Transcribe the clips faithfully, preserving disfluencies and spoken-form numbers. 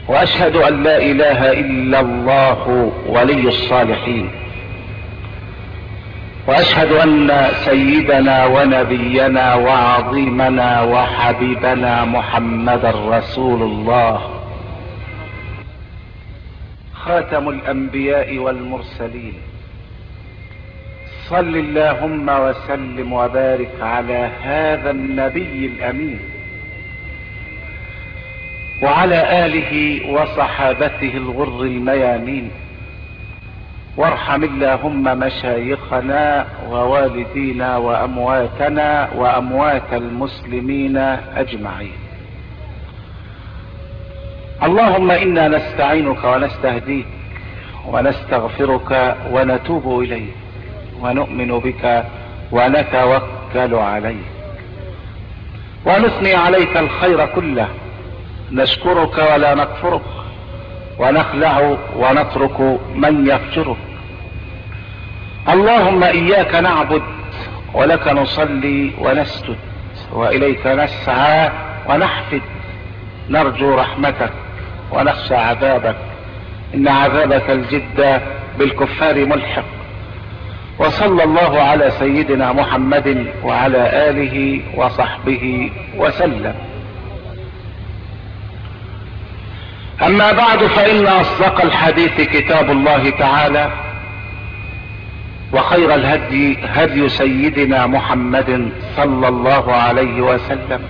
واشهد ان لا اله الا الله ولي الصالحين، واشهد ان سيدنا ونبينا وعظيمنا وحبيبنا محمدا رسول الله، خاتم الانبياء والمرسلين. صل اللهم وسلم وبارك على هذا النبي الامين وعلى آله وصحابته الغر الميامين، وارحم اللهم مشايخنا ووالدينا وأمواتنا وأموات المسلمين أجمعين. اللهم إنا نستعينك ونستهديك ونستغفرك ونتوب إليك ونؤمن بك ونتوكل عليك ونثني عليك الخير كله، نشكرك ولا نكفرك، ونخلع ونترك من يفجرك. اللهم إياك نعبد ولك نصلي ونسجد وإليك نسعى ونحفد، نرجو رحمتك ونخشى عذابك، إن عذابك الجد بالكفار ملحق. وصلى الله على سيدنا محمد وعلى آله وصحبه وسلم. اما بعد، فان اصدق الحديث كتاب الله تعالى، وخير الهدي هدي سيدنا محمد صلى الله عليه وسلم،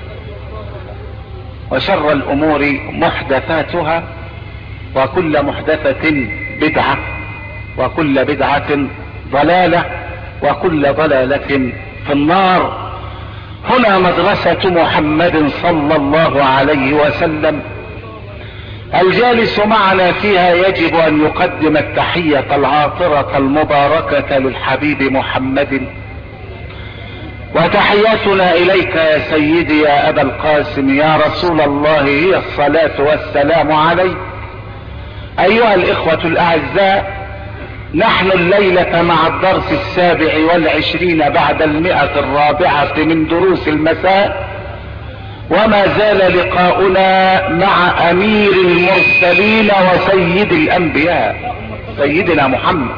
وشر الامور محدثاتها، وكل محدثة بدعة، وكل بدعة ضلالة، وكل ضلالة في النار. هنا مدرسة محمد صلى الله عليه وسلم، الجالس معنا فيها يجب ان يقدم التحية العاطرة المباركة للحبيب محمد. وتحياتنا اليك يا سيدي يا ابا القاسم يا رسول الله هي الصلاة والسلام عليك. ايها الاخوة الاعزاء، نحن الليلة مع الدرس السابع والعشرين بعد المئة الرابعة من دروس المساء، وما زال لقاؤنا مع امير المرسلين وسيد الانبياء سيدنا محمد.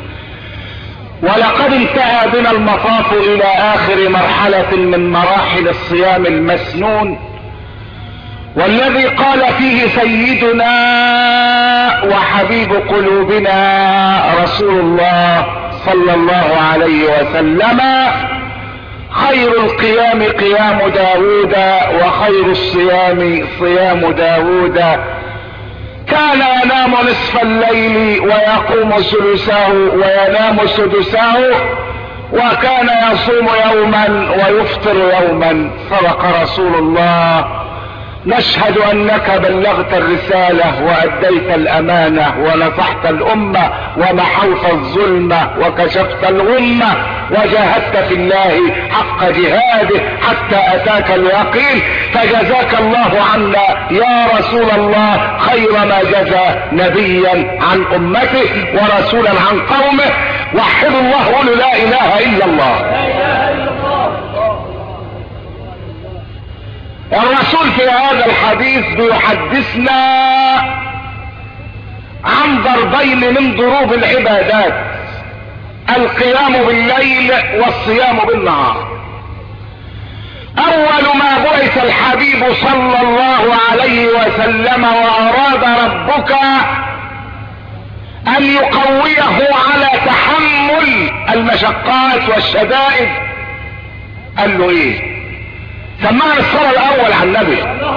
ولقد انتهى بنا المطاف الى اخر مرحلة من مراحل الصيام المسنون، والذي قال فيه سيدنا وحبيب قلوبنا رسول الله صلى الله عليه وسلم: خير القيام قيام داود، وخير الصيام صيام داود. كان ينام نصف الليل ويقوم ثلثه وينام سدسه، وكان يصوم يوما ويفطر يوما. صدق رسول الله. نشهد انك بلغت الرسالة واديت الامانة ونصحت الامة ومحوت الظلمة وكشفت الغمة وجاهدت في الله حق جهاده حتى اتاك اليقين، فجزاك الله عنا يا رسول الله خير ما جزى نبيا عن امته ورسولا عن قومه. وحد الله، قولوا لا اله الا الله. الرسول في هذا الحديث بيحدثنا عن ضربين من ضروب العبادات: القيام بالليل والصيام بالنهار. اول ما بعث الحبيب صلى الله عليه وسلم واراد ربك ان يقويه على تحمل المشقات والشدائد، قال له ايه؟ سمعنا الصلاة الاول على النبي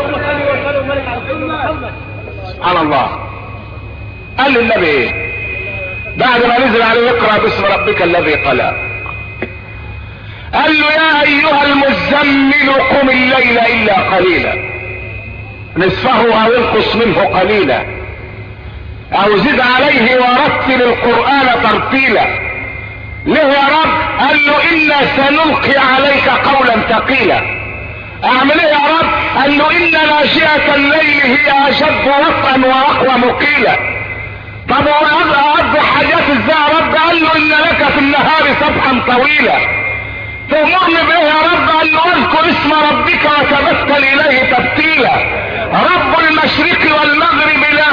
سبحان الله. قال للنبي ايه بعد ما نزل عليه: اقرأ باسم ربك الذي خلق. قال له: يا ايها المزمل قم الليل الا قليلا، نصفه او انقص منه قليلا، او زد عليه ورتل القرآن ترتيلا. ليه يا رب؟ قال له: انا سنلقي عليك قولا ثقيلا. اعمل ايه يا رب؟ قال له: ان ناشئة الليل هي اشد وطئا واقوى مقيلا. طب واقضي حاجات ازاي يا رب؟ قال له: ان لك في النهار سبحا طويلا. تأمرني بايه يا رب؟ قال له: اذكر اسم ربك وتبتل اليه تبتيلا. رب المشرق والمغرب لا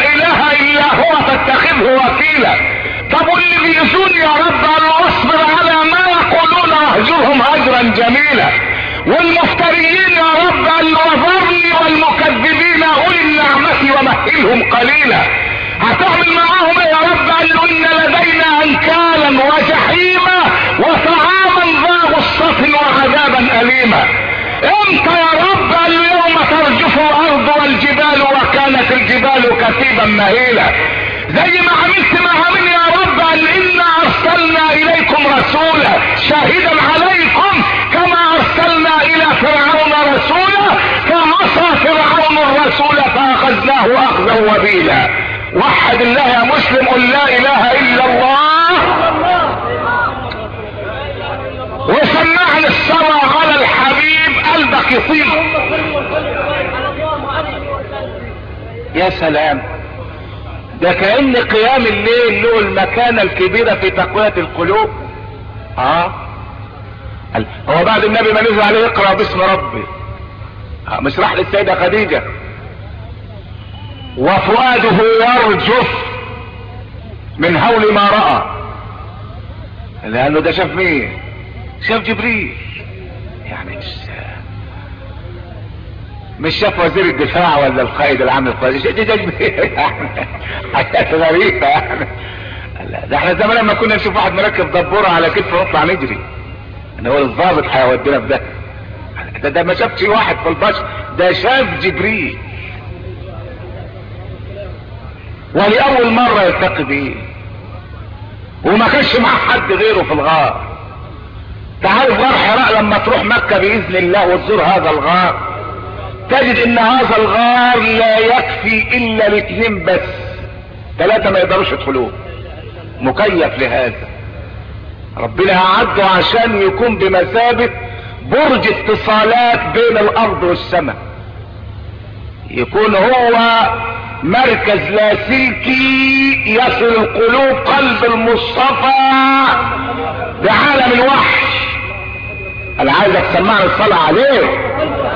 مهيلة، زي ما عملت مع من يا رب؟ قال انا ارسلنا اليكم رسولا شاهدا عليكم كما ارسلنا الى فرعون رسولا فعصى فرعون الرسول فاخذناه اخذا وبيلا. وحد الله يا مسلم، قل لا اله الا الله وسمعني الصلاة على الحبيب قلبك يطيب. يا سلام، ده كأن قيام الليل له المكانة الكبيرة في تقوية القلوب. اه هو بعد النبي ما نزل عليه اقرأ باسم ربي، آه مش راح للسيدة خديجة وفؤاده يرجف من هول ما رأى، لانه ده شاف مين؟ شاف جبريل. يعني مش مش شاف وزير الدفاع ولا القائد العام للقوات، دي جبريل يعني حاجات غريبة يعني. ده احنا زمان لما كنا نشوف واحد مركب دبورة على كتفه ونطلع نجري، ان هو الضابط هيودينا في ده. ده ده ما شافش واحد في البشر، ده شاف جبريل ولأول مرة يلتقي بيه، وما كانش معاه حد غيره في الغار. تعرف غار حراء لما تروح مكة بإذن الله وتزور هذا الغار تجد ان هذا الغار لا يكفي الا الاثنين بس، ثلاثة ما يقدروش يدخلوه، مكيف لهذا. ربنا اعده عشان يكون بمثابة برج اتصالات بين الارض والسماء، يكون هو مركز لاسلكي يصل القلوب قلب المصطفى بعالم الوحي. انا عايزك تسمعني الصلاة عليه.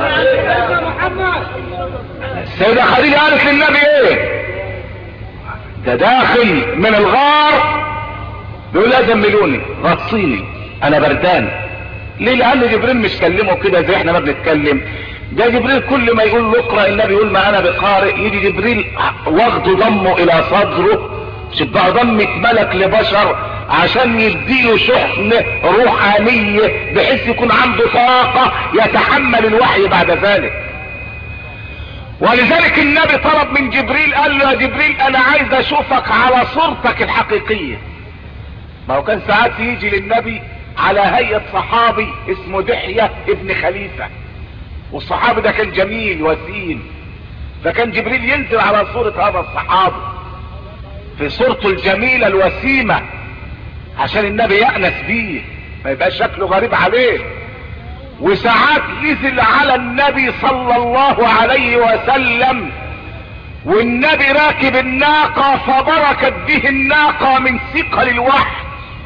السيدة خديجة قالت للنبي ايه؟ ده داخل من الغار بيقول لا زملوني غطيني انا بردان. ليه؟ لان جبريل مش كلمه كده زي احنا ما بنتكلم. ده جبريل كل ما يقول له اقرا النبي يقول ما انا بقارئ، يجي جبريل واخده ضمه الى صدره، شبه ضمة ملك لبشر عشان يديله شحن روحانية بحيث يكون عنده طاقة يتحمل الوحي بعد ذلك. ولذلك النبي طلب من جبريل قال له يا جبريل انا عايز اشوفك على صورتك الحقيقية. ما هو كان ساعات يجي للنبي على هيئة صحابي اسمه دحية ابن خليفة، والصحابي ده كان جميل وسيم، فكان جبريل ينزل على صورة هذا الصحابي في صورته الجميلة الوسيمة عشان النبي يأنس بيه ما يبقى شكله غريب عليه. وساعات نزل على النبي صلى الله عليه وسلم والنبي راكب الناقة فبركت به الناقة من ثقل الوحي،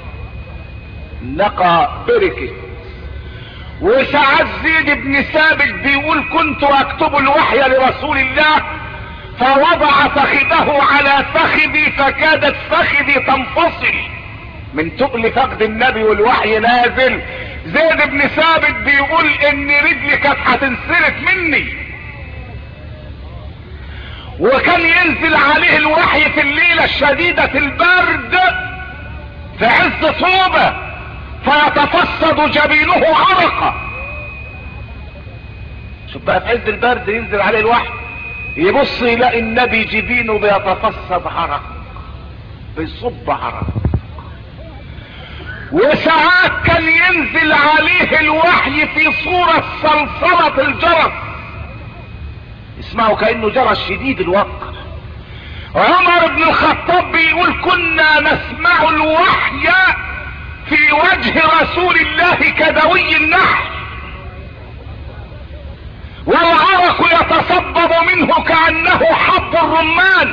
الناقة بركت. وساعات زيد بن ثابت بيقول كنت اكتب الوحي لرسول الله فوضع فخذه على فخذي فكادت فخذي تنفصل من تقل فقد النبي والوحي نازل. زيد بن ثابت بيقول ان رجلي كانت هتنسلت مني، وكان ينزل عليه الوحي في الليلة الشديدة البرد في عز صوبة فيتفصد جبينه عرقا. شوف بقى في عز البرد ينزل عليه الوحي يبص يلاقي النبي جبينه بيتفصد عرق، بيصب عرق. وساعات كان ينزل عليه الوحي في صورة صلصلة الجرس، اسمعوا كأنه جرس شديد الوقع. عمر بن الخطاب بيقول كنا نسمع الوحي في وجه رسول الله كدوي النحل والعرق يتصبب منه كأنه حب الرمان.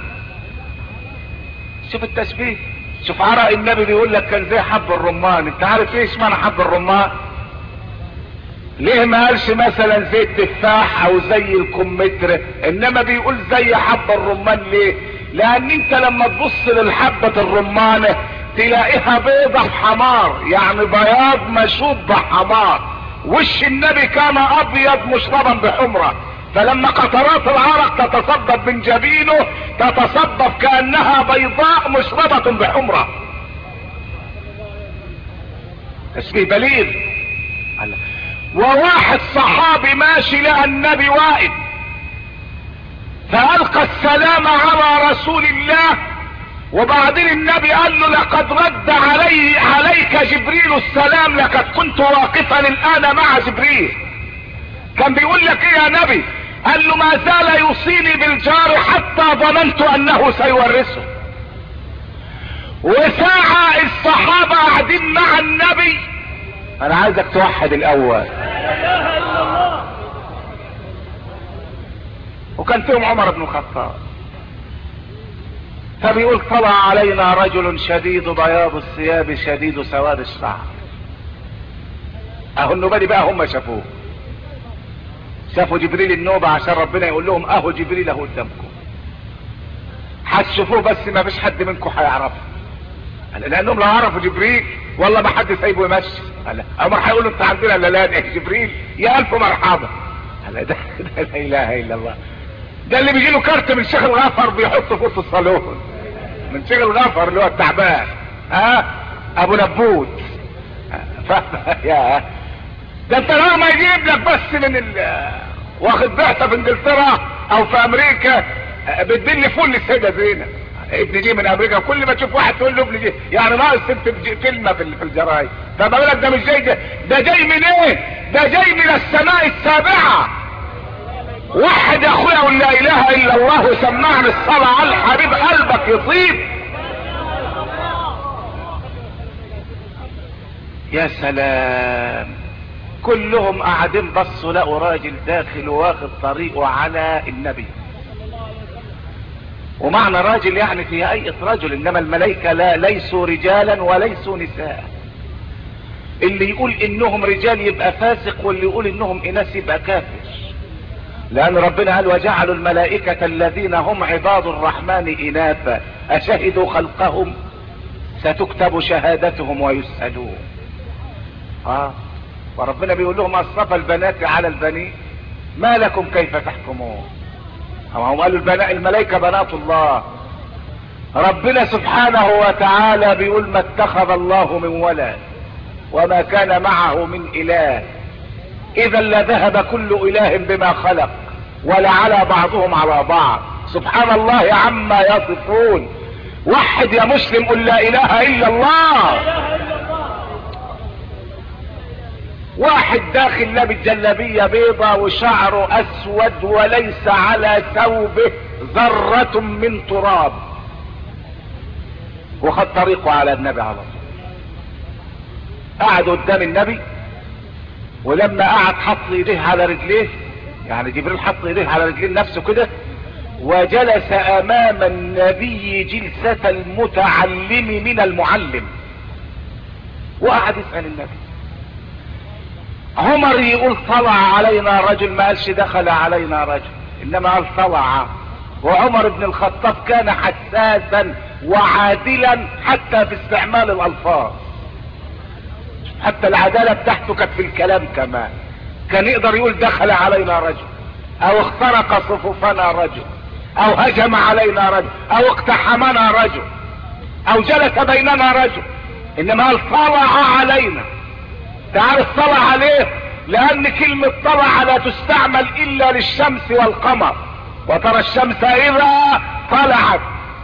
شوف التشبيه، شوف عرق النبي بيقول لك كان زي حب الرمان. انت عارف ايه معنى حب الرمان؟ ليه ما قالش مثلا زي التفاح او زي الكمثرى انما بيقول زي حب الرمان؟ ليه؟ لان انت لما تبص للحبة الرمانة تلاقيها بيضة بحمار، يعني بياض مشوب بحمار. وش النبي كان ابيض مشربا بحمرة، فلما قطرات العرق تتصبب من جبينه تتصبب كأنها بيضاء مشربة بحمرة. تشبيه بليغ. وواحد صحابي ماشي لقى النبي واقف فألقى السلام على رسول الله. وبعدين النبي قال له لقد رد علي عليك جبريل السلام، لقد كنت واقفا الآن مع جبريل. كان بيقول لك ايه يا نبي؟ قال له ما زال يوصيني بالجار حتى ظننت انه سيورثه. وساعة الصحابة قاعدين مع النبي. انا عايزك توحد الاول. وكان فيهم عمر بن الخطاب. فبيقول طلع علينا رجل شديد بياض الثياب شديد سواد الشعر. اهو النوبة دي بقى هم شافوه، شافوا جبريل النوبة عشان ربنا يقول لهم اهو جبريل اهو قدامكم، هتشوفوه بس ما فيش حد منكم هيعرفه. لانهم لو عرفوا جبريل والله ما حد سايبه يمشي. عمر هيقول له انت عندنا لا لا جبريل يا الف مرحبا. ده, ده لا اله الا الله. ده اللي بيجي له كارت من شيخ الغفر بيحطه في اوضه الصالون، من شيخ الغفر اللي هو التعبان، ها ابو نبوت. يا ده انت لو ما يجيب لك بس من ال واخد بعثه في انجلترا او في امريكا بتدل فل للسيده زينب ابن جي من امريكا، كل ما تشوف واحد تقول له ابن جي، يعني ناقص تكتب كلمه في في الجرايد. فبقول لك ده مش جاي، ده, ده جاي من ايه؟ ده جاي من السماء السابعه. وحد يا اخويا قول لا اله الا الله وسمعني الصلاه على الحبيب قلبك يطيب. يا سلام، كلهم قاعدين بصوا لقوا راجل داخل واخد طريقه على النبي. ومعنى راجل يعني في هيئة رجل، انما الملائكة لا ليسوا رجالا وليسوا نساء. اللي يقول انهم رجال يبقى فاسق، واللي يقول انهم اناث يبقى كافر. لان ربنا قال وجعلوا الملائكة الذين هم عباد الرحمن اناثا اشهدوا خلقهم ستكتب شهادتهم ويسألون. اه وربنا بيقول لهم اصطفى البنات على البنين ما لكم كيف تحكمون. هم قالوا البناء الملائكة بنات الله. ربنا سبحانه وتعالى بيقول ما اتخذ الله من ولد وما كان معه من اله اذا لذهب كل اله بما خلق ولعلى بعضهم على بعض سبحان الله عما يصفون. وحد يا مسلم قل لا اله الا الله. واحد داخل لابس جلابيه بيضة وشعره اسود وليس على ثوبه ذرة من تراب، وخد طريقه على النبي على طول. قعد قدام النبي، ولما قعد حط ايديه على رجليه، يعني جبريل حط ايديه على رجليه نفسه كده، وجلس امام النبي جلسة المتعلم من المعلم، وقعد يسأل النبي. عمر يقول طلع علينا رجل، ما قالش دخل علينا رجل، انما قال طلع. وعمر بن الخطاب كان حساسا وعادلا حتى في استعمال الالفاظ، حتى العدالة بتاعته كانت في الكلام كمان. كان يقدر يقول دخل علينا رجل، او اخترق صفوفنا رجل، او هجم علينا رجل، او اقتحمنا رجل، او جلس بيننا رجل، انما قال طلع علينا. تعرف طلع عليه؟ لان كلمة طلع لا تستعمل الا للشمس والقمر، وترى الشمس اذا طلعت.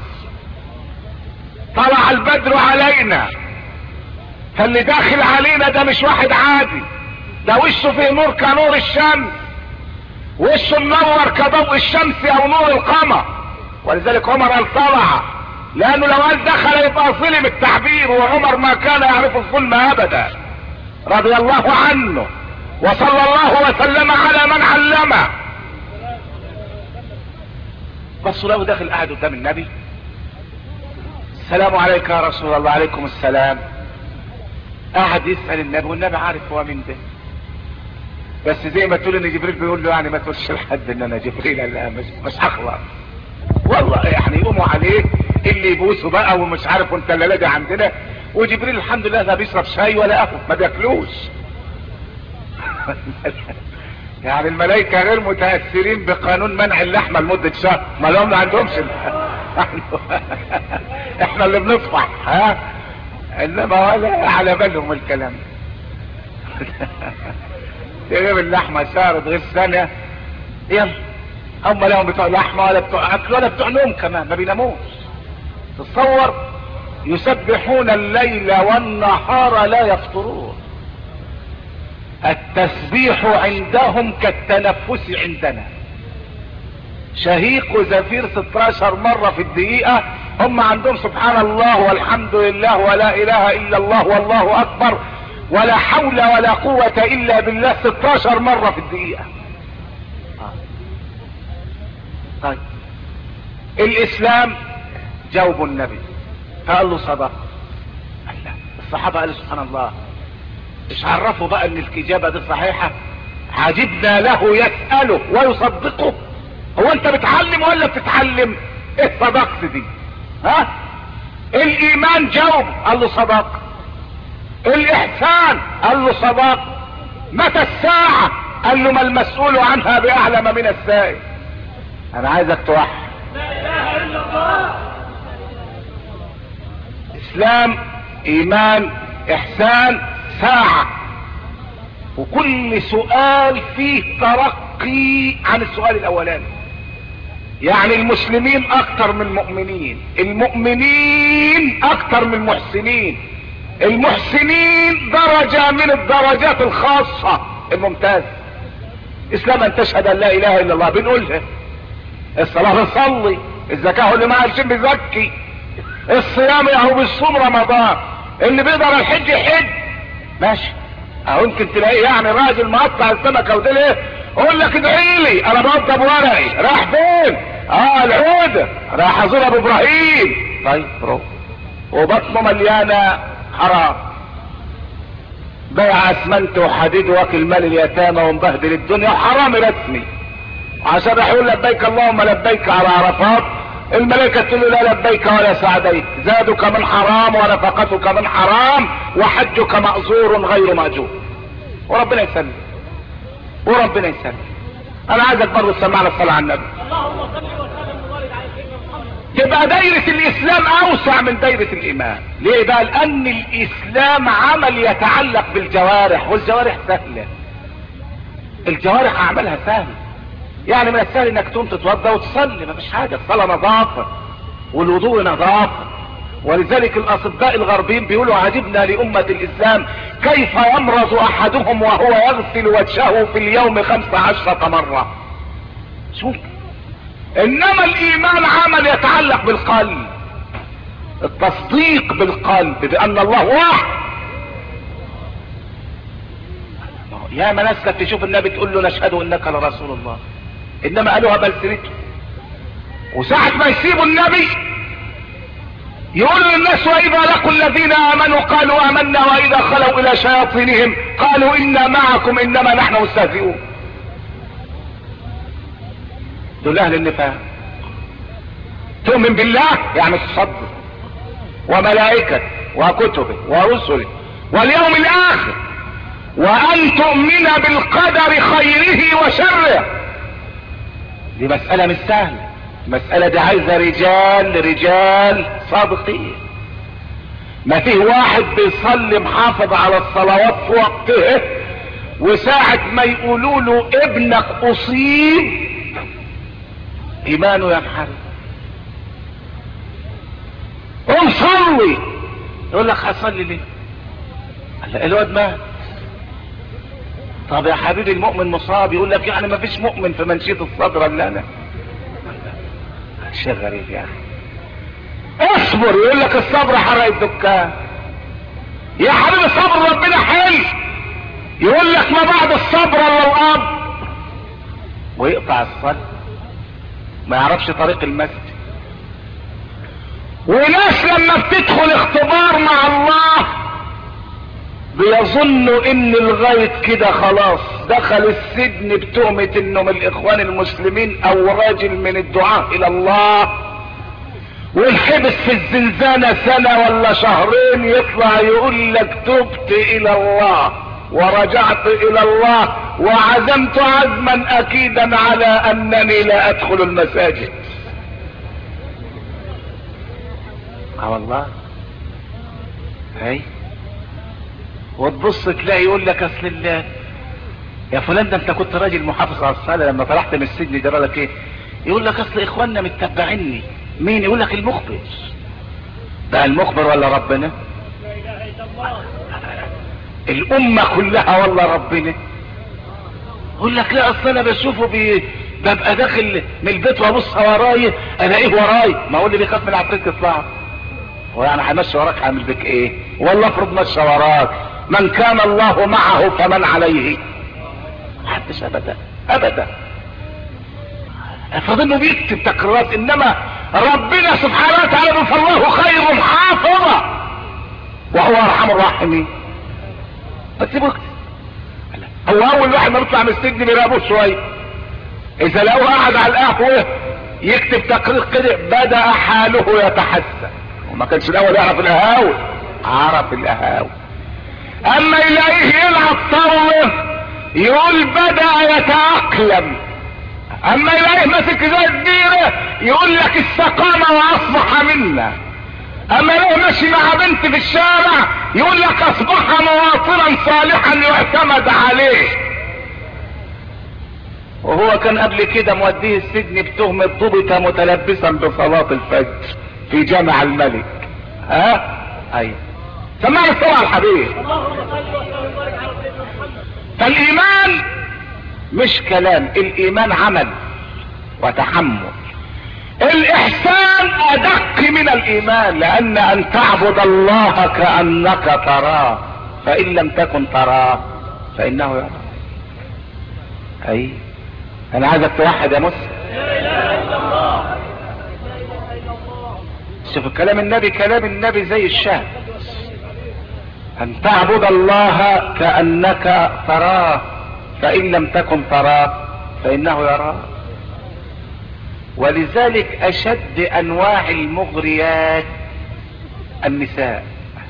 طلع البدر علينا، فاللي داخل علينا ده مش واحد عادي، ده وشه فيه نور كنور الشمس، وشه منور كضوء الشمس او نور القمر. ولذلك عمر قال طلع، لانه لو قال دخل يبقى ظلم التعبير، وعمر ما كان يعرف الظلم ابدا رضي الله عنه، وصلى الله وسلم على من علمه. بصوا له داخل قاعد قدام النبي، السلام عليك يا رسول الله. عليكم السلام. قاعد يسأل النبي، والنبي عارف هو مين ده، بس زي ما تقول ان جبريل بيقول له يعني ما تقولش لحد ان انا جبريل، لا مش مش هخلص والله. يعني يقوموا عليه اللي يبوسوا بقى ومش عارف وانت الليله دي عندنا. وجبريل الحمد لله لا بيشرب شاي ولا قهوه، ما بياكلوش. يعني الملائكه غير متاثرين بقانون منع اللحمه لمده شهر، ما لهم ما عندهمش. احنا اللي بنصفح، ها، انما ولا على بالهم الكلام. تغيب اللحمه شهر تغيب سنه، يلا هم لهم بتوع لحمة ولا بتوع اكل ولا بتوع نوم كمان، ما بيناموش. تصور يسبحون الليل والنهار لا يفطرون. التسبيح عندهم كالتنفس عندنا، شهيق وزفير ستاشر مرة في الدقيقة، هم عندهم سبحان الله والحمد لله ولا اله الا الله والله اكبر ولا حول ولا قوة الا بالله ستاشر مرة في الدقيقة. طيب الاسلام جاوبوا النبي فقال له صدق. الصحابة قالوا سبحان الله، مش عرفوا بقى ان الاجابة دي صحيحة؟ عجبنا له يسأله ويصدقه. هو انت بتعلم ولا بتتعلم؟ ايه صدقت دي؟ ها؟ الايمان جاوب قال له صدق. الاحسان قال له صدق. متى الساعة؟ قال له ما المسؤول عنها باعلم من السائل. انا عايزك توحد لا اله الا الله. اسلام، ايمان، احسان، ساعة، وكل سؤال فيه ترقي عن السؤال الاولاني. يعني المسلمين اكتر من المؤمنين، المؤمنين اكتر من المحسنين، المحسنين درجة من الدرجات الخاصة الممتازة. اسلام ان تشهد ان لا اله الا الله بنقولها، الصلاة بنصلي، الزكاة اللي معاه الشيء بيزكي، الصيام اهو بيصوم رمضان، اللي بيقدر الحج يحج ماشي. اهو يمكن تلاقيه يعني راجل مقطع السمكة وده ليه اقول لك ادعي لي انا بوضب ورقي، راح فين؟ اه العودة، راح ازور ابو ابراهيم. طيب برو، وبطنه مليانة حرام، بيع اسمنت وحديد واكل مال اليتامى ومبهدل الدنيا وحرامي رسمي، عشان راح يقول لبيك اللهم لبيك على عرفات، الملائكة تقول له لا لبيك ولا سعديك، زادك من حرام ونفقتك من حرام وحجك مأزور غير مأجور. وربنا يسلم وربنا يسلم. انا عايزك برضه تسمعنا الصلاة على النبي. اللهم صل وسلم وبارك على سيدنا محمد. تبقى دايرة الاسلام اوسع من دايرة الايمان. ليه بقى؟ لان الاسلام عمل يتعلق بالجوارح، والجوارح سهلة، الجوارح اعمالها سهلة. يعني من السهل انك تقوم تتوضا وتصلي، مفيش حاجة، الصلاة نظافة والوضوء نظافة. ولذلك الاطباء الغربيين بيقولوا عجبنا لأمة الاسلام كيف يمرض احدهم وهو يغسل وجهه في اليوم خمسة عشرة مرة. شوف، انما الايمان عمل يتعلق بالقلب، التصديق بالقلب بان الله واحد. يا ما ناس كانت تشوف النبي تقول له نشهد انك لرسول الله، انما قالوها بلسنته. وساعة ما يسيبوا النبي يقول للناس واذا لقوا الذين امنوا قالوا امنا واذا خلوا الى شياطينهم قالوا انا معكم انما نحن مستهزئون. دول اهل النفاق. تؤمن بالله يعني تصدق، وملائكته وكتبه ورسله واليوم الاخر، وان تؤمن بالقدر خيره وشره. دي مسألة مش سهلة، مسألة دي عايزة رجال رجال صادقين. ما فيه واحد بيصلي محافظ على الصلوات في وقته، وساعة ما يقولوا له ابنك اصيب ايمانه ينحرف. قوم صلي، يقول لك هصلي ليه؟ هلا الواد مات. طب يا حبيبي المؤمن مصاب، يقول لك يعني ما فيش مؤمن في منشية الصدر الا انا. شيء غريب يا اخي. اصبر، يقول لك الصبر حرق الدكان. يا حبيبي صبر ربنا حلو، يقول لك ما بعد الصبر الا الاب، ويقطع الصلاة، ما يعرفش طريق المسجد. وناس لما بتدخل اختبار مع الله بيظنوا ان لغاية كده خلاص دخل السجن بتهمة انه من الاخوان المسلمين او راجل من الدعاء الى الله، والحبس في الزنزانة سنة ولا شهرين، يطلع يقول لك تبت الى الله ورجعت الى الله وعزمت عزما اكيدا على انني لا ادخل المساجد. اه والله. هاي وتبص تلاقي يقول لك اصل الله يا فلان ده انت كنت راجل محافظ على الصلاة، لما طلعت من السجن جرى لك ايه؟ يقول لك اصل اخواننا متبعيني. مين؟ يقول لك المخبر. ده المخبر ولا ربنا؟ الامة كلها والله ربنا. يقول لك لا اصل انا بشوفه بي... ببقى داخل من البيت وابص وراي الاقيه وراي. ما هو اللي بيخاف من العفريت يطلع، هو يعني هيمشي وراك هيعمل بك ايه؟ والله افرض مشى وراك، من كان الله معه فمن عليه. محدش ابدا ابدا. افرض انه بيكتب تقريرات، انما ربنا سبحانه وتعالى فالله خير حافظا وهو ارحم الراحمين. بس يبقى هو اول واحد ما بيطلع من السجن بيراقبوه شويه، اذا لقوه قاعد على القهوه يكتب تقرير كده بدا حاله يتحسن. وما كانش الاول يعرف القهاوي، عرف القهاوي. اما يلاقيه يلعب طاوله يقول بدا يتاقلم. اما يلاقيه ماسك زي الديره يقول لك استقام واصبح منا. اما يلاقيه ماشي مع بنت في الشارع يقول لك اصبح مواطنا صالحا يعتمد عليه. وهو كان قبل كده موديه السجن بتهمة ضبط متلبسا بصلاة الفجر في جامع الملك. ها اي سمعني الصلاة الحبيب. فالايمان مش كلام، الايمان عمل وتحمل. الاحسان ادق من الايمان، لان ان تعبد الله كأنك تراه فان لم تكن تراه فانه يراك. اي انا عايزك توحد يا مسلم. لا اله الا الله. لا اله الا الله. شوف كلام النبي، كلام النبي زي الشهد. ان تعبد الله كأنك تراه فان لم تكن تراه فانه يراك. ولذلك اشد انواع المغريات النساء.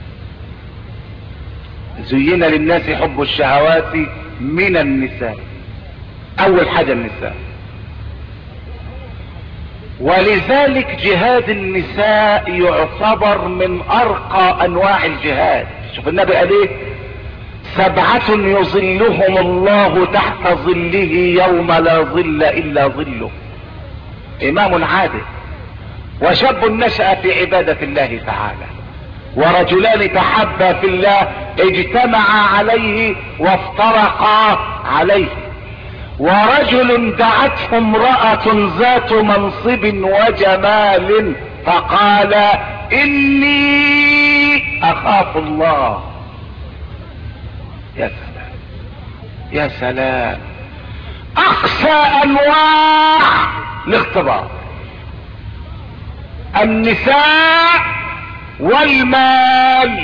زين للناس حب الشهوات من النساء، اول حاجة النساء. ولذلك جهاد النساء يعتبر من ارقى انواع الجهاد. شوف النبي قال ايه؟ سبعة يظلهم الله تحت ظله يوم لا ظل الا ظله. امام عادل، وشاب نشأ في عبادة الله تعالى، ورجلان تحبا في الله اجتمعا عليه وافترقا عليه، ورجل دعته امرأة ذات منصب وجمال فقال اني اخاف الله. يا سلام يا سلام. اقسى انواع الاختبار النساء والمال،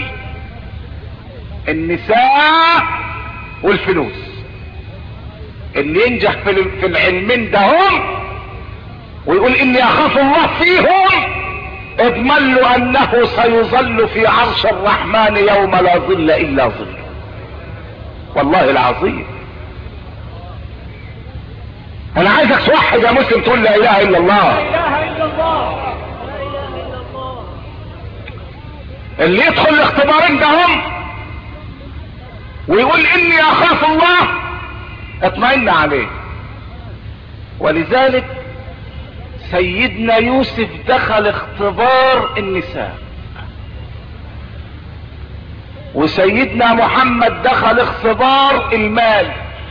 النساء والفلوس. اللي ينجح في العلمين ده هم ويقول اني اخاف الله فيهم، اضمن له انه سيظل في عرش الرحمن يوم لا ظل الا ظله. والله العظيم. انا عايزك توحد يا مسلم تقول لا اله الا الله. لا اله الا الله. لا اله الا الله. اللي يدخل الاختبارين ده هم ويقول اني اخاف الله اطمئن عليه. ولذلك سيدنا يوسف دخل اختبار النساء، وسيدنا محمد دخل اختبار المال.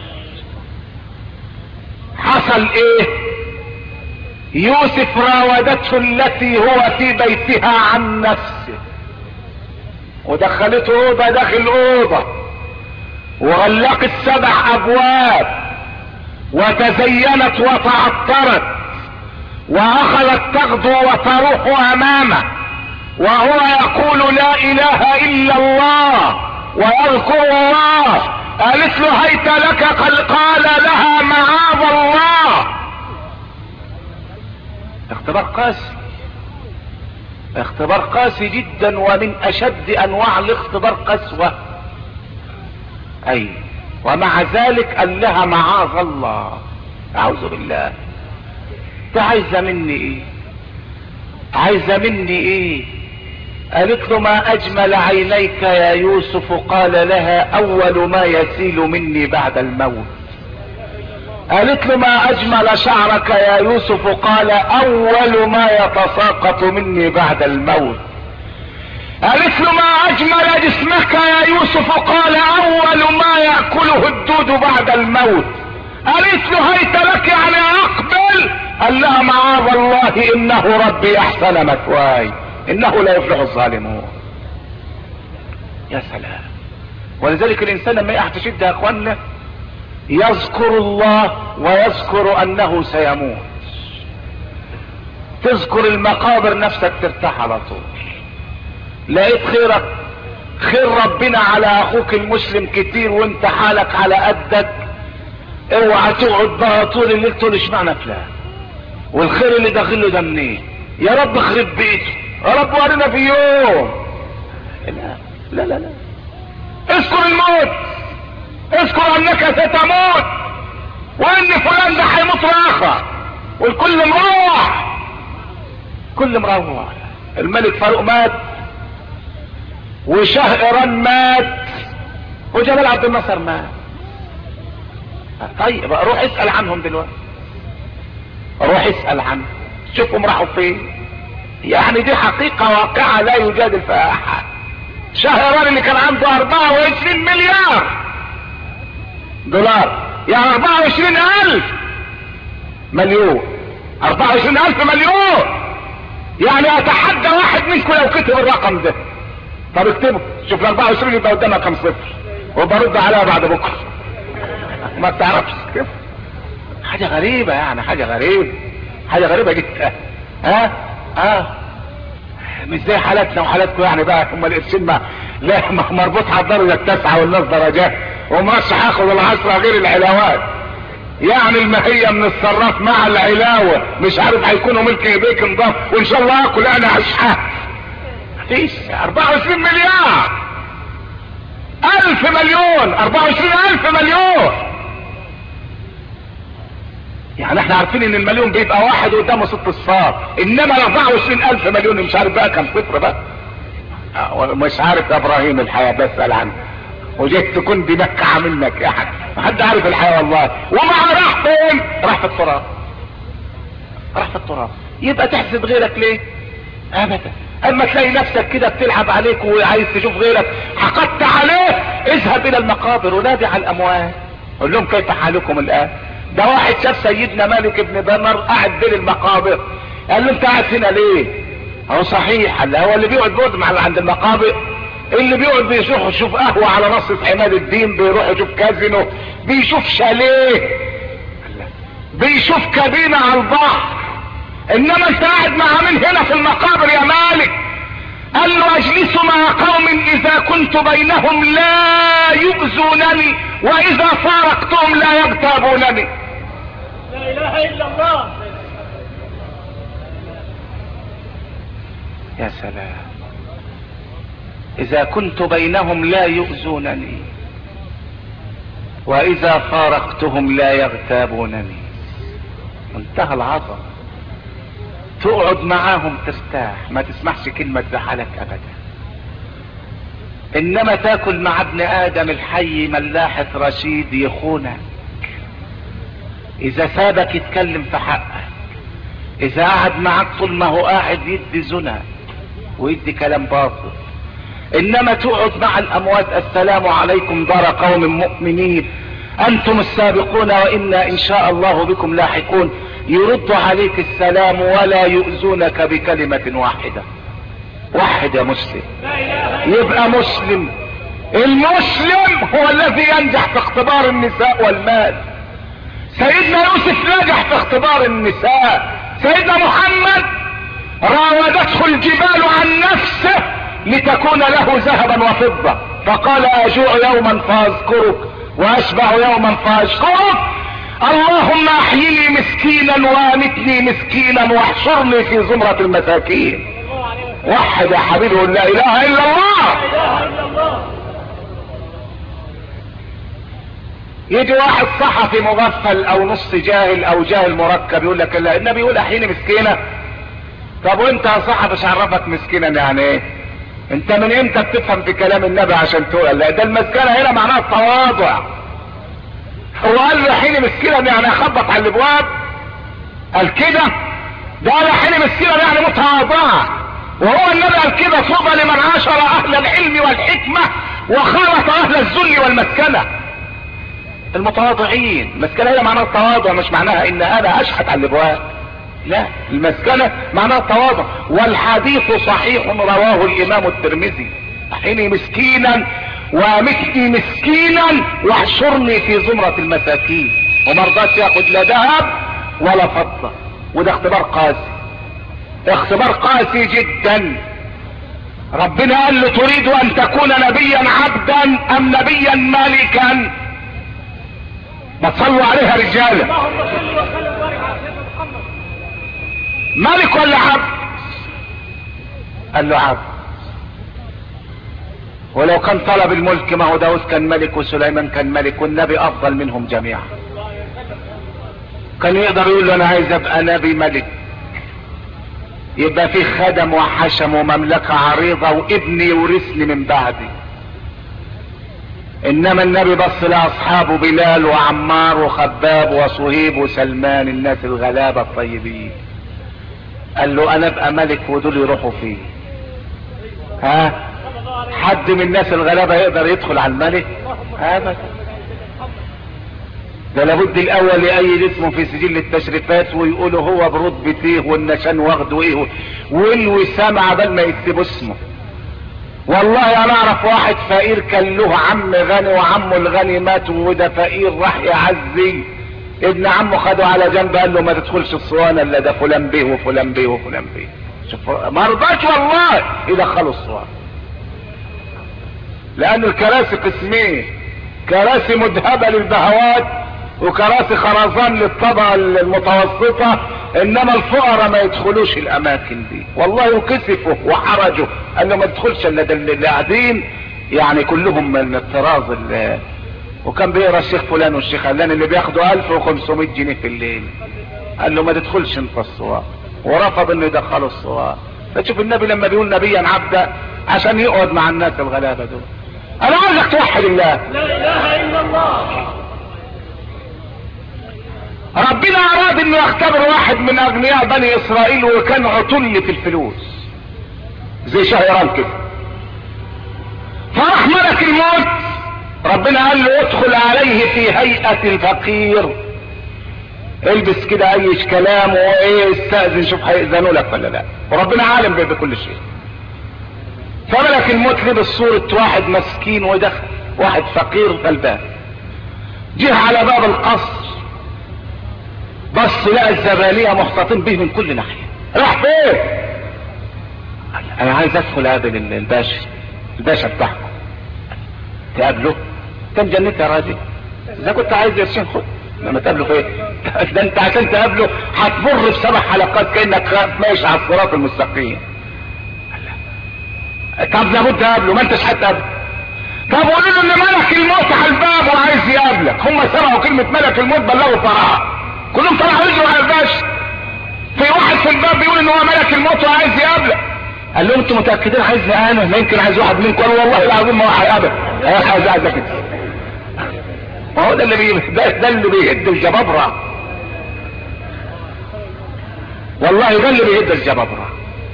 حصل ايه؟ يوسف راودته التي هو في بيتها عن نفسه، ودخلته اوضه داخل اوضه، وغلقت سبع ابواب، وتزينت وتعطرت، واخذت تغدو وتروح امامه، وهو يقول لا اله الا الله ويذكر الله. قالت له هيت لك، قال لها معاذ الله. اختبار قاسي، اختبار قاسي جدا، ومن اشد انواع الاختبار قسوة. اي ومع ذلك قال لها معاذ الله. اعوذ بالله. انت عايزه مني ايه؟ عايزه مني ايه؟ قالت له ما اجمل عينيك يا يوسف. قال لها اول ما يسيل مني بعد الموت قالت له ما اجمل شعرك يا يوسف، قال اول ما يتساقط مني بعد الموت. قالت له ما اجمل جسمك يا يوسف، قال اول ما يأكله الدود بعد الموت. قالت له هيت لك يعني اقبل؟ قال لها معاذ الله انه ربي احسن مثواي انه لا يفلح الظالمون. يا سلام. ولذلك الانسان لما يقع في شده يا اخوانا يذكر الله ويذكر انه سيموت، تذكر المقابر نفسك ترتاح على طول. لقيت خيرك خير ربنا على اخوك المسلم كتير وانت حالك على قدك، اوعى تقعد بقى طول الليل تقول اشمعنى فلان والخير اللي داخله ده منين، يا رب خرب بيته، يا رب ورينا في يوم. لا لا لا, لا. اذكر الموت، اذكر انك ستموت وان فلان ده هيموت راخر والكل مروح، كل مروح. الملك فاروق مات وشاه ايران مات وجمال عبد الناصر مات. طيب روح اسأل عنهم دلوقتي، روح اسأل عنهم شوفهم راحوا فين. يعني دي حقيقة واقعة لا يجادل فيها احد. شاه ايران اللي كان عنده اربعة وعشرين مليار دولار، يعني اربعة وعشرين الف مليون، اربعة وعشرين الف مليون. يعني اتحدى واحد منكم لو كتب الرقم ده. طب اكتبه شوف ال اربعة وعشرين يبقى قدامك كام صفر وبرد عليها بعد بكره. ما تعرفش كيف. حاجة غريبة يعني، حاجة غريبة، حاجة غريبة جدا. ها ها مش زي حالاتنا وحالاتكم يعني بقى. هم القرشين ما لا مربوط على الدرجة التاسعة والناس درجات ومرشح هاخد العشرة غير العلاوات. يعني المهية من الصراف مع العلاوة مش عارف هيكونوا ملك ايديك انضاف وان شاء الله اكل انا اشحات. مفيش اربعة وعشرين مليار، الف مليون، اربعة وعشرين الف مليون. يعني احنا عارفين ان المليون بيبقى واحد قدامه ست اصفار، انما اربعة وعشرين الف مليون مش عارف بقى كم صفر بقى. مش عارف يا ابراهيم الحياة بسأل عنه وجيت تكون دي مكة منك يا حاج، ما حد عارف الحياة والله. ومع راح فين؟ راح في التراب، راح في التراب. يبقى تحسد غيرك ليه؟ ابدا. اما تلاقي نفسك كده بتلعب عليك وعايز تشوف غيرك حقدت عليه، اذهب الى المقابر ونادي على الاموات قول لهم كيف حالكم الان. ده واحد شاف سيدنا مالك بن دمر قاعد بين المقابر، قال له انت قاعد هنا ليه؟ هو صحيح قال هو اللي بيقعد بيقعد مع عند المقابر، اللي بيقعد بيشوف يشوف قهوة على نص عماد الدين، بيروح يشوف كازينو، بيشوف شاليه، بيشوف كابينة على البحر. انما انت قاعد مع مين هنا في المقابر يا مالك؟ قال له اجلس مع قوم اذا كنت بينهم لا يؤذونني واذا فارقتهم لا يغتابونني. لا اله الا الله. يا سلام. اذا كنت بينهم لا يؤذونني واذا فارقتهم لا يغتابونني. منتهى العظمة. تقعد معاهم ترتاح، ما تسمعش كلمة تزعلك ابدا. انما تاكل مع ابن ادم الحي ملاحة رشيد يخونك، اذا سابك يتكلم في حقك، اذا قعد معك طول ما هو قاعد يدي زنا ويدي كلام باطل. انما تقعد مع الاموات السلام عليكم دار قوم مؤمنين انتم السابقون وانا ان شاء الله بكم لاحقون، يرد عليك السلام ولا يؤذونك بكلمة واحدة. واحد يا مسلم يبقى مسلم. المسلم هو الذي ينجح في اختبار النساء والمال. سيدنا يوسف نجح في اختبار النساء. سيدنا محمد راودته الجبال عن نفسه لتكون له ذهبا وفضة، فقال اجوع يوما فاذكرك واشبع يوما فاشكرك، اللهم احيني مسكينا وامتني مسكينا واحشرني في زمرة المساكين. وحد يا حبيبي لا اله الا الله. يجي واحد صحفي مغفل او نص جاهل او جاهل مركب يقول لك لا النبي يقول احيني مسكينة. طب وانت يا صحفي مش عرفك مسكينا يعني ايه؟ انت من امتى بتفهم في كلام النبي عشان تقول لا؟ ده المسكنة هنا معناها التواضع. هو قال له حين مسكينة يعني اخبط على الابواب؟ قال كده؟ ده قال حين مسكينة يعني متواضعة، وهو النبي قال كده طوبى لمن عاشر اهل العلم والحكمة وخالط اهل الذل والمسكنة. المتواضعين، المسكنة هي معناها التواضع، مش معناها ان انا اشحت على الابواب، لا، المسكنة معناها التواضع. والحديث صحيح رواه الامام الترمذي، حيني مسكينا وامتني مسكينا واحشرني في زمرة المساكين، ومرضاش ياخد لا ذهب ولا فضة. وده اختبار قاسي، اختبار قاسي جدا. ربنا قال له تريد ان تكون نبيا عبدا ام نبيا مالكا؟ ما تصلوا عليها رجاله. اللهم صل وسلم وبارك على سيدنا محمد. ملك ولا عبد؟ قال له عبد. ولو كان طلب الملك، ما هو داود كان ملك وسليمان كان ملك والنبي افضل منهم جميعا. كان يقدر يقول له انا عايز ابقى نبي ملك، يبقى في خدم وحشم ومملكة عريضة وابني يورثني من بعدي. انما النبي بص لاصحابه بلال وعمار وخباب وصهيب وسلمان، الناس الغلابة الطيبين، قال له انا ابقى ملك ودول يروحوا فيه؟ ها؟ حد من الناس الغلابة يقدر يدخل على الملك؟ ابدا. ده لابد الاول يأيد اسمه في سجل التشريفات ويقولوا هو برتبته والنشان واخده ايه، والوسام عبال ما يكتبوا اسمه. والله انا اعرف واحد فقير كان له عم غني وعمه الغني مات وده فقير راح يعزي ابن عمه، خده على جنب قال له ما تدخلش الصوانه الا ده فلان بيه وفلان بيه وفلان بيه. شوف ما رضاش والله يدخلوا الصوانه، لان الكراسي قسمين، كراسي مذهبه للبهوات وكراسي خرزان للطبقه المتوسطه، انما الفقراء ما يدخلوش الاماكن دي. والله وكسفوا وحرجوا، قال له ما تدخلش الا ده اللي قاعدين يعني كلهم من الطراز اللي... وكان بيقرا الشيخ فلان والشيخ علان اللي بياخدوا ألف وخمسمائة جنيه في الليل، قال له ما تدخلش انت الصواب، ورفض انه يدخلوا الصواب. فتشوف النبي لما بيقول نبيا عبدا عشان يقعد مع الناس الغلابه دول. انا عايزك توحد الله، لا اله الا الله. ربنا اراد انه يختبر واحد من اغنياء بني اسرائيل وكان عتل في الفلوس زي شهران كده، فراح ملك الموت. ربنا قال له ادخل عليه في هيئة الفقير، البس كده اي كلام وايه استأذن شوف هيأذنوا لك ولا لا، وربنا عالم بكل شيء. فملك الموت لبس صورة واحد مسكين ودخل، واحد فقير غلبان، جه على باب القصر بص لقى الزبالية محتطين به من كل ناحية. راح فين؟ انا عايز ادخل اقابل الباشا، الباشا بتاعكم. تقابله؟ كان جنتي يا راجل، اذا كنت عايز يرسين خد، لما تقابله فين؟ ده انت عشان تقابله هتمر في سبع حلقات كانك ماشي على الصراط المستقيم. طب لابد اقابله، ما انتش هتقابله. طب قولوا له ان ملك الموت على الباب وعايز يقابلك. هم سمعوا كلمة ملك الموت بلغوا فرعا، كلهم طلعوا يجروا على الباشا. في واحد في الباب بيقول ان هو ملك الموت وعايز يقابلك. قال لهم انتوا متاكدين عايزني انا؟ ما يمكن عايز واحد منكم. قالوا والله العظيم ما هو هيقابل، عايز عايز كده. ما هو ده اللي بي... ده, ده اللي بيهد الجبابره، والله ده اللي بيهد الجبابره.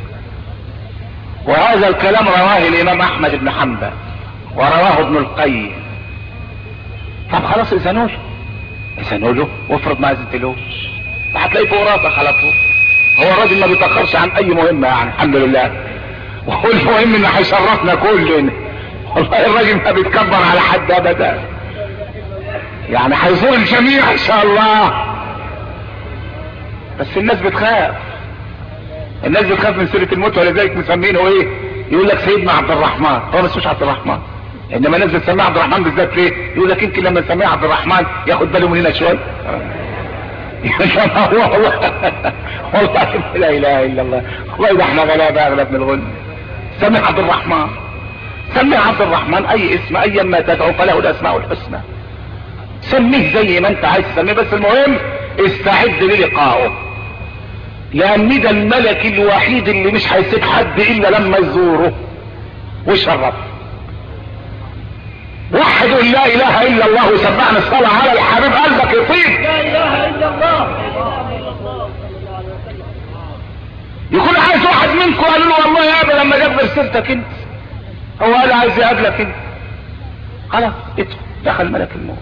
وهذا الكلام رواه الامام احمد بن حنبل ورواه ابن القيم. طب خلاص اذنوا له، اذنوا له وافرض ما اذنتلوش هتلاقيه فوق راسك على طول. هو الراجل ما بيتاخرش عن اي مهمه يعني، الحمد لله. وهو المهم انه هيشرفنا كلنا، والله الراجل ما بيتكبر على حد ابدا، يعني هيزور الجميع ان شاء الله. بس الناس بتخاف، الناس بتخاف من سيره الموت، ولذلك مسمينه ايه؟ يقول لك سيدنا عبد الرحمن. هو مش عبد الرحمن، انما الناس بتسميه عبد الرحمن بالذات ليه؟ يقول لك يمكن لما نسميه عبد الرحمن ياخد باله مننا شويه. والله والله لا اله الا الله، والله ده احنا غلابه اغلب من الغل. سميه عبد الرحمن، سميه عبد الرحمن، اي اسم ايا ما تدعو فله الاسماء الحسنى. سميه زي ما انت عايز تسميه، بس المهم استعد للقائه، لان ده الملك الوحيد اللي مش هيسيب حد الا لما يزوره ويشرفه. وحد واحد يقول لا اله الا الله وسمعنا الصلاة على الحبيب قلبك يطيب. لا اله الا الله. يكون عايز واحد منكم قالوا له والله يا ابا لما جاب رسالتك انت هو قال عايز يقابلك انت، خلاص ادخل. دخل ملك الموت.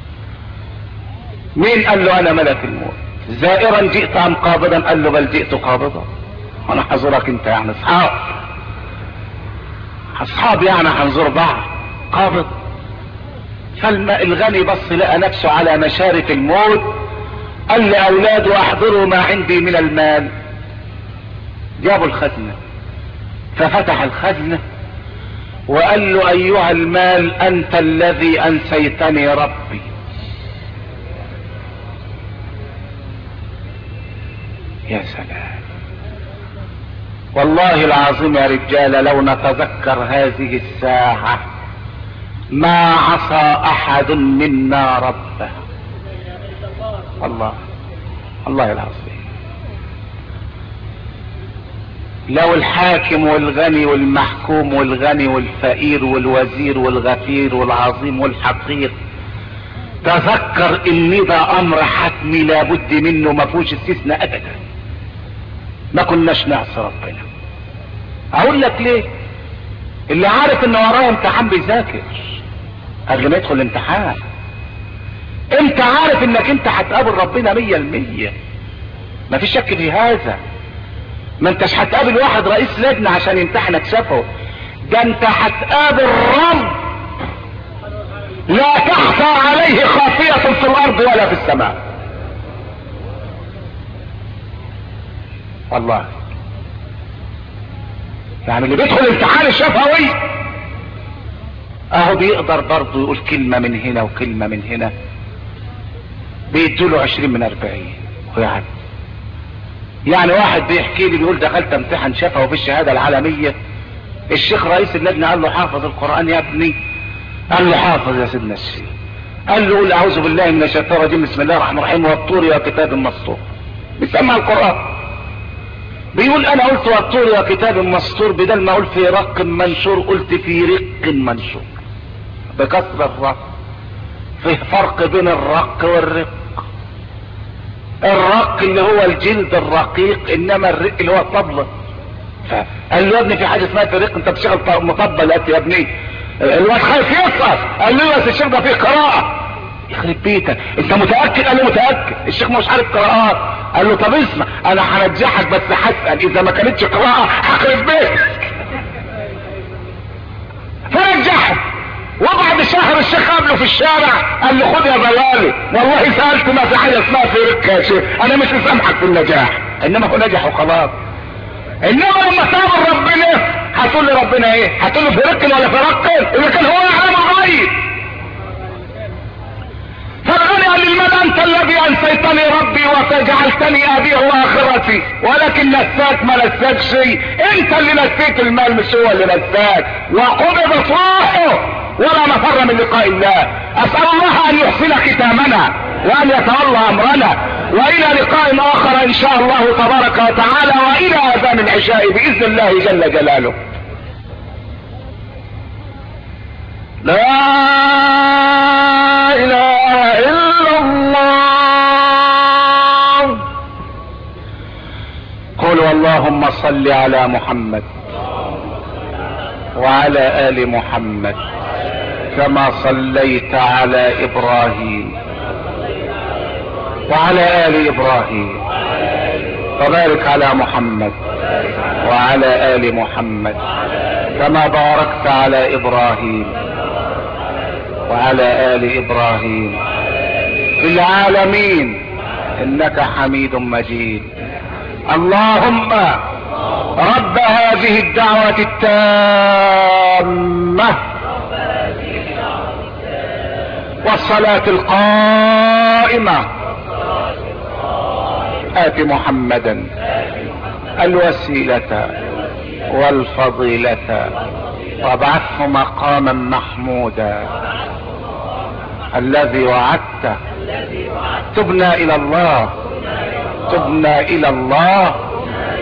مين قال له انا ملك الموت؟ زائرا جئت ام قابضا؟ قال له بل جئت قابضا. انا حضرك انت يعني اصحاب اصحاب يعني هنزور بعض قابض. فالغني بص لقى نفسه على مشارف الموت، قال لاولاده احضروا ما عندي من المال. جابوا الخزنة، ففتح الخزنة وقال له ايها المال انت الذي انسيتني ربي. يا سلام والله العظيم يا رجال لو نتذكر هذه الساعة ما عصى احد منا ربه. الله الله العظيم. لو الحاكم والغني والمحكوم والغني والفقير والوزير والغفير والعظيم والحقير تذكر ان ده امر حتمي لابد منه ما فيهوش استثناء ابدا، ما كناش نعصي ربنا. اقول لك ليه؟ اللي عارف ان وراه امتحان بيذاكر قبل ما يدخل الامتحان. انت عارف انك انت هتقابل ربنا مية المية، ما فيش شك في هذا. ما انتش هتقابل واحد رئيس لجنة عشان يمتحنك شافه، ده انت هتقابل رب لا تخفى عليه خافية في الارض ولا في السماء. والله يعني اللي بيدخل الامتحان الشفوي اهو بيقدر برضه يقول كلمة من هنا وكلمة من هنا، بيدوله عشرين من اربعين ويعد. يعني واحد بيحكي لي بيقول دخلت امتحن شفوي في الشهادة العالمية، الشيخ رئيس اللجنة قال له حافظ القرآن يا ابني؟ قال له حافظ يا سيدنا الشيخ. قال له قول اعوذ بالله من الشيطان الرجيم بسم الله الرحمن الرحيم والطور يا كتاب مسطور. بيسمع القرآن بيقول انا قلت والطور يا كتاب مسطور بدل ما اقول في رق منشور قلت في رق منشور بكسر الرق. في فرق بين الرق والرق. الرق اللي هو الجلد الرقيق، انما الرق اللي هو الطبلة. قال له يا ابني في حاجه اسمها في رق، انت بتشتغل مطبل يا ابني. الواد خايف يسقط، قال له بس الشيخ ده فيه قراءة. يخرب بيتك انت متأكد؟ قال له متأكد. الشيخ مش عارف قراءات. قال له طب اسمع انا هنجحك بس هسأل اذا ما كانتش قراءة هخرب بيتك. فرجحه وبعد شهر الشيخ قابله في الشارع قال له خد يا بلالي والله سألت ما في حاجة اسمها في رك يا شيخ، انا مش مسامحك في النجاح. انما هو نجح وخلاص. انما لما تقابل ربنا هتقول لي ربنا ايه؟ هتقول له في رك ولا في رق؟ اذا كان هو يعلم الغيب. فالغني قال للمال انت الذي انسيتني ربي وجعلتني ابيه واخرتي، ولكن نساك ما نساك شيء، انت اللي نسيت المال مش هو اللي نساك. وقبضت روحه ولا مفر من لقاء الله. اسأل الله ان يحسن ختامنا وان يتولى امرنا، والى لقاء اخر ان شاء الله تبارك وتعالى، والى اذان العشاء باذن الله جل جلاله. لا اله الا الله. قولوا اللهم صل على محمد وعلى ال محمد كما صليت على ابراهيم وعلى ال ابراهيم، وبارك على محمد وعلى ال محمد كما باركت على ابراهيم وعلى ال ابراهيم في العالمين انك حميد مجيد. اللهم رب هذه الدعوة التامة والصلاة القائمة آت محمدا الوسيلة والفضيلة وابعثه مقاما محمودا الذي وعدته. تبنا الى الله تبنا الى الله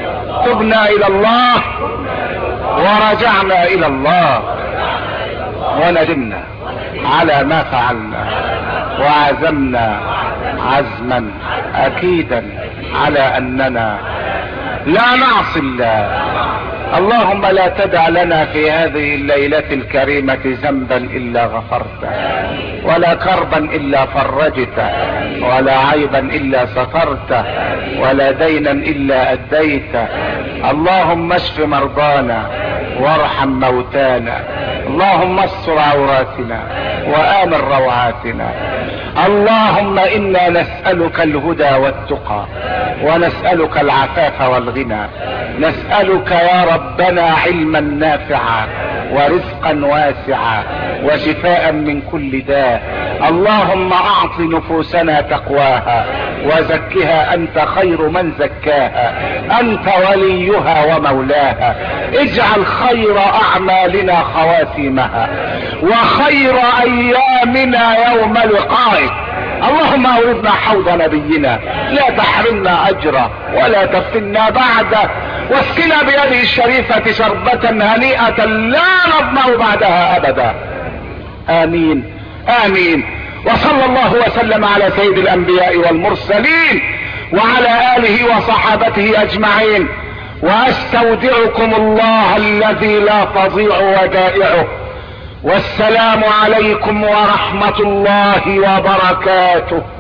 تبنا الى الله ورجعنا الى الله وندمنا على ما فعلنا، وعزمنا عزما اكيدا على اننا لا نعصي الله. اللهم لا تدع لنا في هذه الليلة الكريمة ذنبا الا غفرته، ولا كربا الا فرجته، ولا عيبا الا سترته، ولا دينا الا اديته. اللهم اشف مرضانا وارحم موتانا، اللهم استر عوراتنا وآمن روعاتنا. اللهم انا نسألك الهدى والتقى، ونسألك العفاف والغنى، نسألك يا ربنا علما نافعا ورزقا واسعا وشفاء من كل داء. اللهم اعط نفوسنا تقواها وزكها انت خير من زكاها، انت وليها ومولاها. اجعل خير اعمالنا خواتيمها، وخير ايامنا يوم لقائك. اللهم اوردنا حوض نبينا، لا تحرمنا اجره ولا تفتنا بعده، واسقنا بيده الشريفة شربة هنيئة لا نظمأ بعدها ابدا. امين امين. وصلى الله وسلم على سيد الانبياء والمرسلين وعلى اله وصحابته اجمعين، واستودعكم الله الذي لا تضيع ودائعه. والسلام عليكم ورحمة الله وبركاته.